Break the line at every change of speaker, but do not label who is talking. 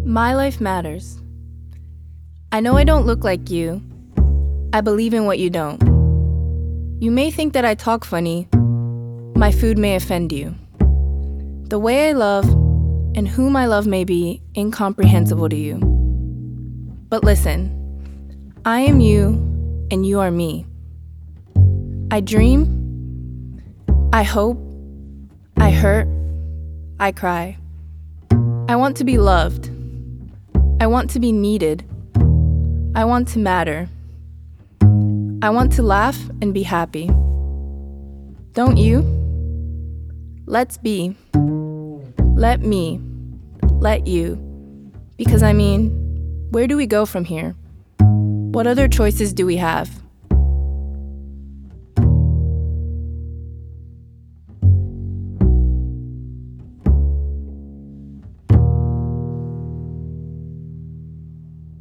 My life matters. I know I don't look like you. I believe in what you don't. You may think that I talk funny. My food may offend you. The way I love and whom I love may be incomprehensible to you. But listen, I am you and you are me. I dream, I hope, I hurt, I cry. I want to be loved. I want to be needed. I want to matter. I want to laugh and be happy. Don't you? Let's be. Let me. Let you. Because where do we go from here? What other choices do we have?